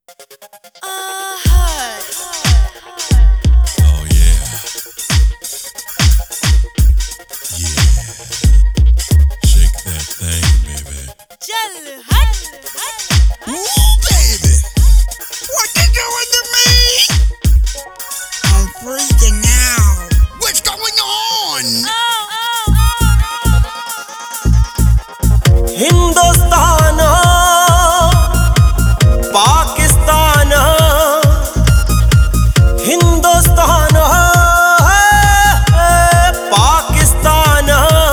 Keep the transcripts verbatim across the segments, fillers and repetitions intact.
हिंदुस्तान पाकिस्तान हिंदुस्तान पाकिस्तान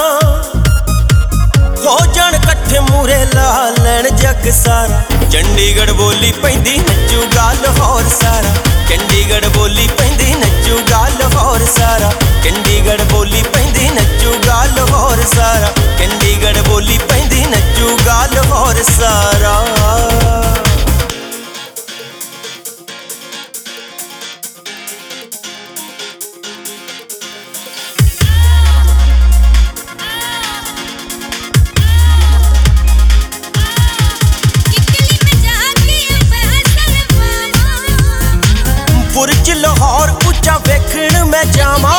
हो जान कट्ठे मूरे ला लैन जग सारा। चंडीगढ़ बोली पैंदी नचूगा लाहौर सारा। चंडीगढ़ बोली पैंदी नचूगा लाहौर सारा। चंडीगढ़ बोली पैंदी नचूगा लाहौर सारा। चंडीगढ़ बोली पैंदी नचूगा लाहौर सारा। बुर्ज लाहौर ऊंचा वेखण मैं जावा।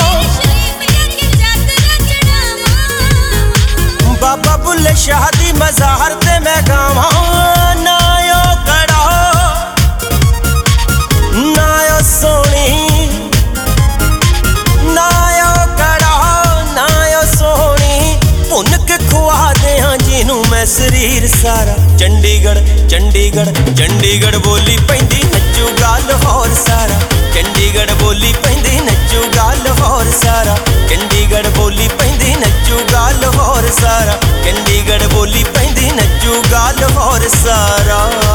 बाबा बुल्ले शाह दी मज़ार ते मैं गावा। नायो गड़ा नायो सोनी नायो गड़ा नायो सोनी भुन के खुआ देहां जिनू मैं शरीर सारा। चंडीगढ़ चंडीगढ़ चंडीगढ़ बोली पैंदी नचूगा लाहौर सारा। चंडीगढ़ बोली पैंदी नचूगा लाहौर सारा। चंडीगढ़ बोली पैंदी नचूगा लाहौर सारा। चंडीगढ़ बोली पैंदी नचूगा लाहौर सारा।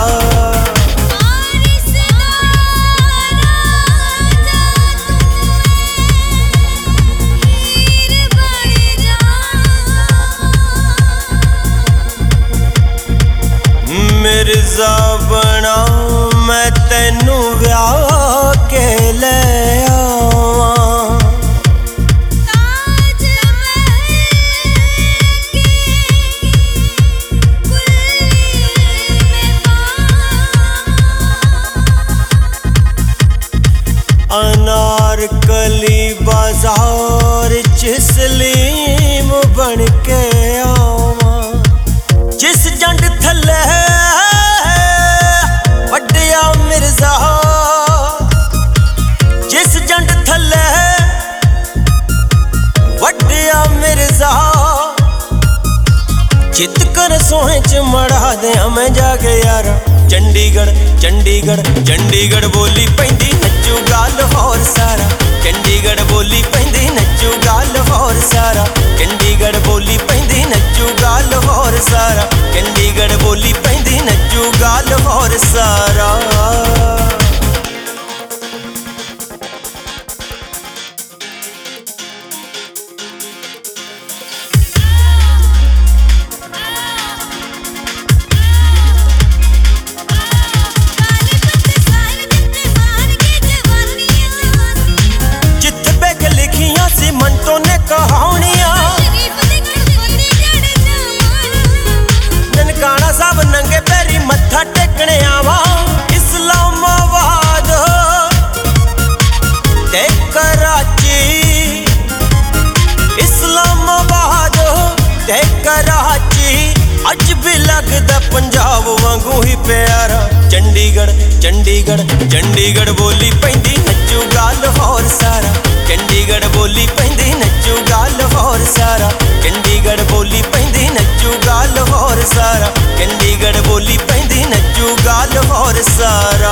मिर्जा बना मैं तेनू व्याह के ले आवा। अनारकली बाजार चिसलीम बन के आवा। जिस जंड थले वड्डिया मिर्जा जिस जंड थले वड्डिया मिर्जा चित कर सोहे च मड़ा दे मैं जाके यारा। चंडीगढ़ चंडीगढ़ चंडीगढ़ बोली पैंदी नचूगा लाहौर सारा। चंडीगढ़ बोली पैंदी नचूगा लाहौर सारा। चंडीगढ़ बोली पैंदी नचूगा लाहौर सारा। चंडीगढ़ बोली पैंदी नचूगा लाहौर सारा। मंटो ने कहानियां ननकाना साहब नंगे पैरी मत्था टेकने आवा। इस्लामाबाद ते कराची इस्लामाबाद ते कराची अज भी लगदा पंजाब वांगू ही प्यारा। चंडीगढ़ चंडीगढ़ चंडीगढ़ बोली पैंदी नचूगा लाहौर सारा। चंडीगढ़ बोली पैंदी नचूगा लाहौर सारा। चंडीगढ़ बोली पैंदी नचूगा लाहौर सारा। चंडीगढ़ बोली पैंदी नचूगा लाहौर सारा।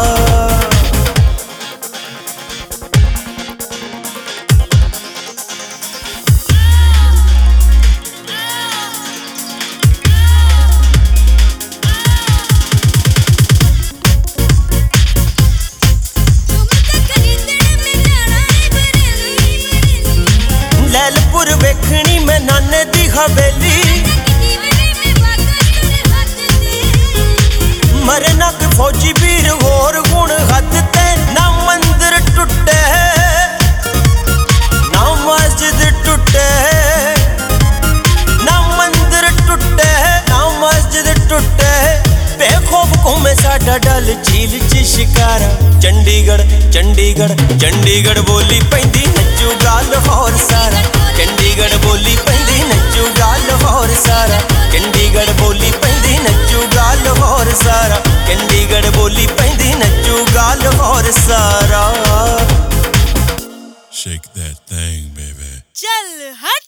लैलपुर वेखनी मैं नाने दी हवेली। मरे ना कोई फौजी वीर होर गुण ਰੇਂਜ 'ਚ ਸ਼ਿਕਾਰਾ ਚੰਡੀਗੜ੍ਹ ਚੰਡੀਗੜ੍ਹ ਚੰਡੀਗੜ੍ਹ ਬੋਲੀ ਪੈਂਦੀ ਨੱਚੂਗਾ ਲਾਹੌਰ ਸਾਰਾ ਚੰਡੀਗੜ੍ਹ ਬੋਲੀ ਪੈਂਦੀ ਨੱਚੂਗਾ ਲਾਹੌਰ ਸਾਰਾ ਚੰਡੀਗੜ੍ਹ ਬੋਲੀ ਪੈਂਦੀ ਨੱਚੂਗਾ ਲਾਹੌਰ ਸਾਰਾ ਚੰਡੀਗੜ੍ਹ ਬੋਲੀ ਪੈਂਦੀ ਨੱਚੂਗਾ ਲਾਹੌਰ ਸਾਰਾ Shake that thing, baby. चल हट